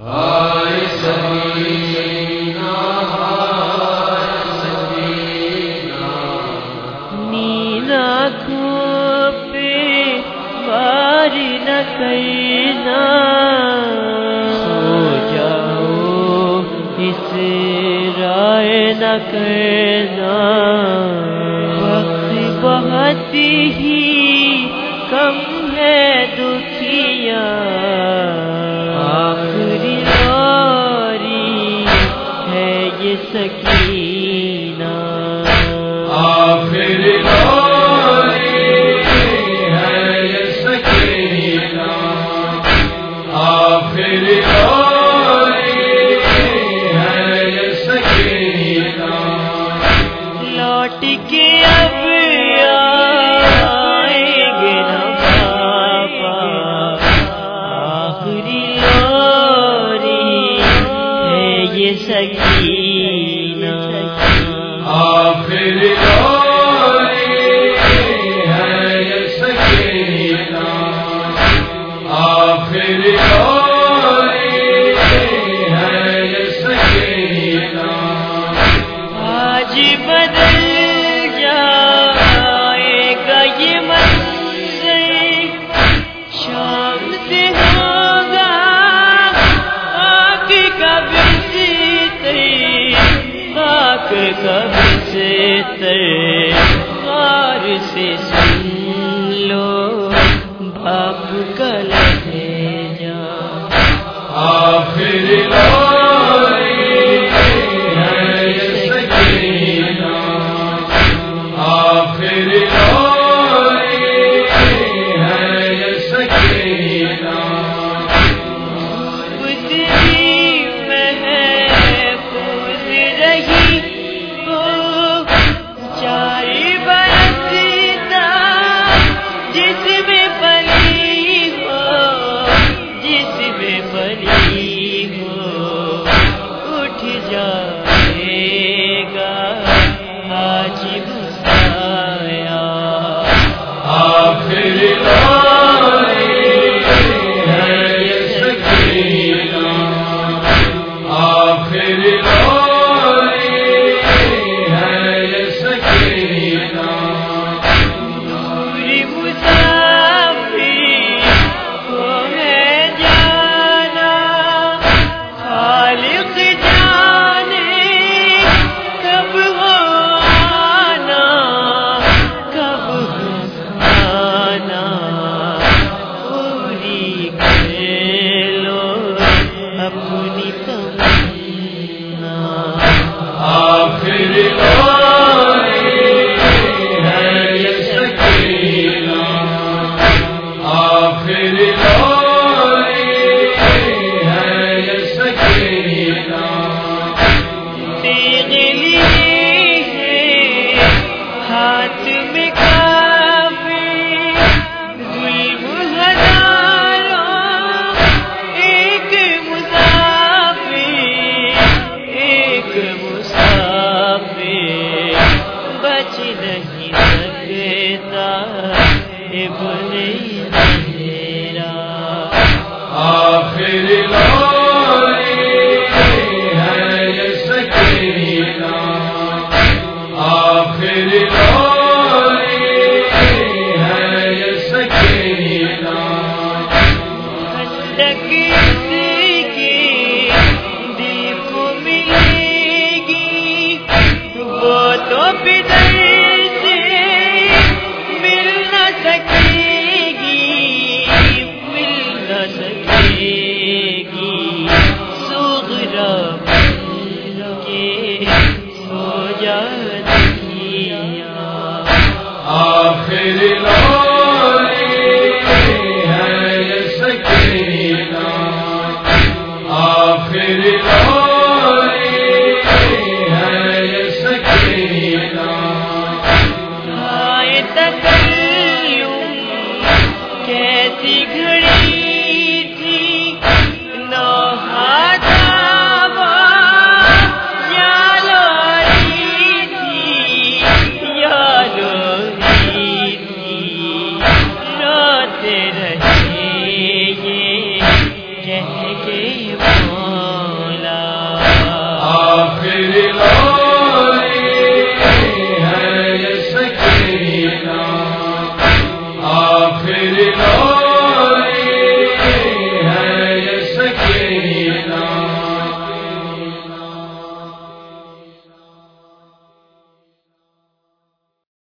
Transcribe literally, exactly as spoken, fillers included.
ہائے سکینہ ہائے سکینہ نیند آنکھوں پہ وار نہ کرنا، سو جاؤ اسرائے نہ کرنا، وقت بہت ہی کم ہے دکھیا، آخری باری ہے یہ سکینہ، آخری باری ہے یہ سکینہ، آخری باری ہے یہ سکینہ، لوٹ کے اب آئیں گے نہ پاپا، آخری باری ہے یہ سکینہ، آخری باری ہے یہ سکینہ، آخری باری ہے یہ سکینہ، آج بدل جائے گا یہ منظر، شام سے ہوگا خاک کا بستر، خاک کا بستر، غار سے سن لو باپ کا لہجہ، آخری باری ہے یہ سکینہ، آخری باری ہے یہ سکینہ، اتنی محفوظ رہی وہ چار برس تک، جس میں پلی ہو جس میں پلی ہو اٹھ جائے گا آج مسایا، آخری باری ہے یہ سکینہ، آخری باری ہے یہ سکینہ، دور مسافر کو ہے جانا، خالق جانے کب ہو آنا، کب ہو آنا، پوری کر لو اپنی تمنا، آخری باری ہے یہ سکینہ، آخری باری ہے یہ سکینہ، تیغ لیے ہے ہاتھ میں کافی، ظلم ہزاروں ایک مسافر، ایک مسافر بچ نہیں سکتا ابن میرا، آخری باری ہے یہ سکینہ، آخری باری ہے یہ سکینہ، خندق کی دل کو ملے گی، وہ تو پدر سے مل نہ سکے گی، مل نہ سکے گی، صغرا بن کے سو جاتی، آخری باری ہے یہ سکینہ، آخری باری ہے یہ سکینہ، آئے تکلم کیسی گھڑی تھی، نوحہ یا لوری تھی، یا لوری تھی، روتے رہے یہ کہہ کے وہ میری لو